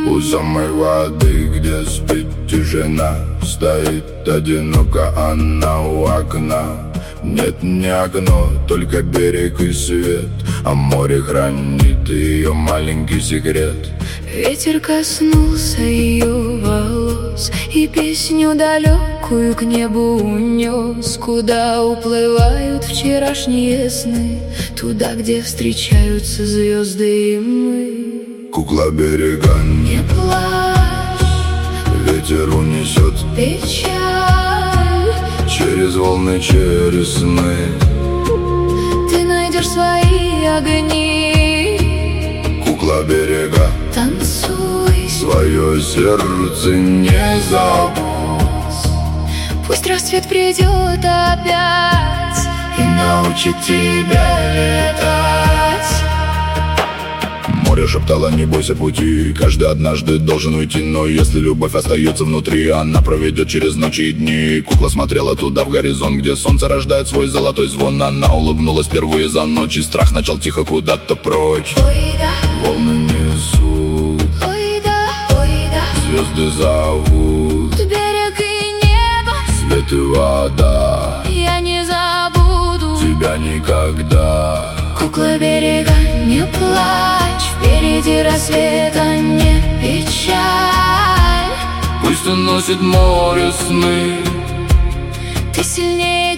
У самой воды, где спит тишина, стоит одиноко она у окна. Нет, не окно, только берег и свет, а море хранит ее маленький секрет. Ветер коснулся ее волос и песню далекую к небу унес. Куда уплывают вчерашние сны? Туда, где встречаются звезды и мы. Кукла берега, не плачь, ветер унесет печаль через волны, через сны. Ты найдешь свои огни. Кукла берега, танцуй, свое сердце не забудь. Пусть рассвет придет опять и научит тебя летать. Море шептало: не бойся пути, каждый однажды должен уйти. Но если любовь остается внутри, она проведет через ночи и дни. Кукла смотрела туда, в горизонт, где солнце рождает свой золотой звон. Она улыбнулась впервые за ночь, и страх начал тихо куда-то прочь. Ой, да, волны несут, ой, да, ой, да. Звезды зовут, берег и небо, свет и вода. Я не забуду тебя никогда. Кукла берега, не плачь, впереди рассвета не печаль. Пусть уносит море сны, ты сильнее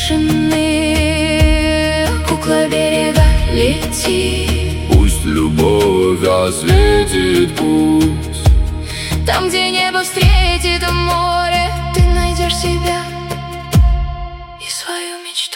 тишины. Кукла берега, лети. Пусть любовь осветит путь. Там, где небо встретит море, ты найдешь себя и свою мечту.